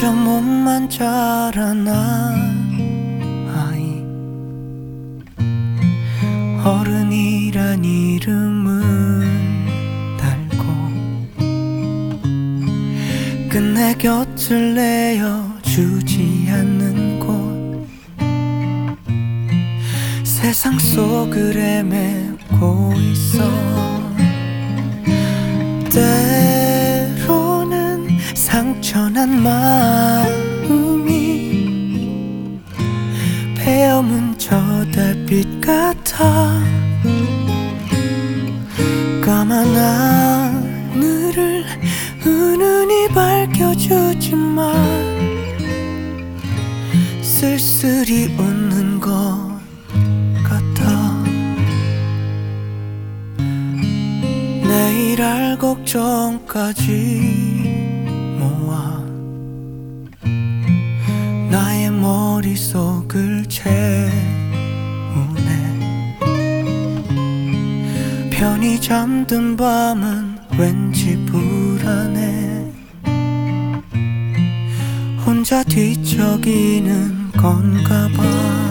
그저 몸만 자라난 아이, 어른이란 이름을 달고 끝내 곁을 내어주지 않는 곳, 세상 속을 헤매고 있어. 때로는 상처난 마음이 베어문 저 달빛 같아. 까만 하늘을 은은히 밝혀주지만 쓸쓸히 웃는 것 같아. 내일 할 걱정까지 모아 나의 머릿속을 채우네. 편히 잠든 밤은 왠지 불안해. 혼자 뒤척이는 건가 봐.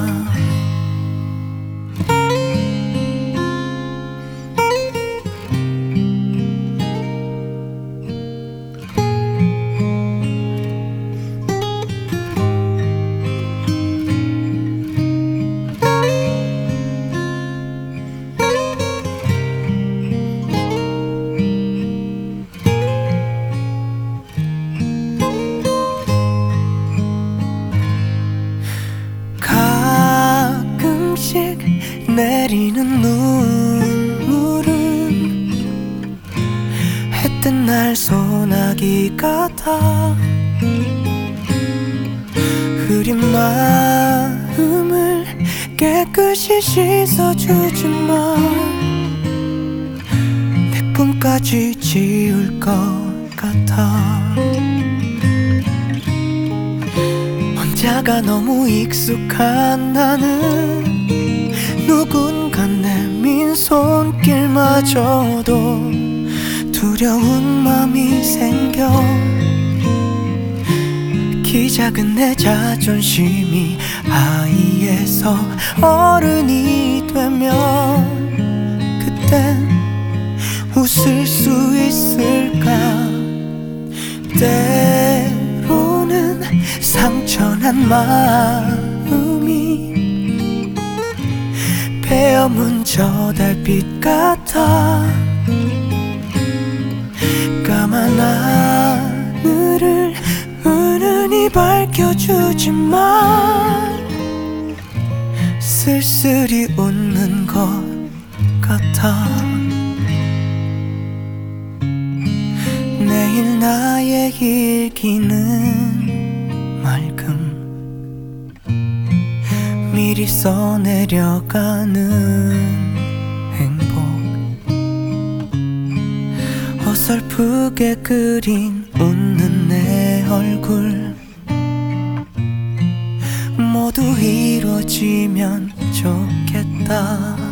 내리는 눈물은 해뜬 날 소나기 같아. 흐린 마음을 깨끗이 씻어주지만 내 꿈까지 지울 것 같아. 혼자가 너무 익숙한 나는 누군가 내민 손길마저도 두려운 맘이 생겨. 키 작은 내 자존심이 아이에서 어른이 되면 그땐 웃을 수 있을까. 때로는 상처난 마음이 베어문 저 달빛 같아. 까만 하늘을 은은히 밝혀주지만 쓸쓸히 웃는 것 같아. 내일 나의 일기는 맑음 미리 써내려가는 행복, 어설프게 그린 웃는 내 얼굴 모두 이루어지면 좋겠다.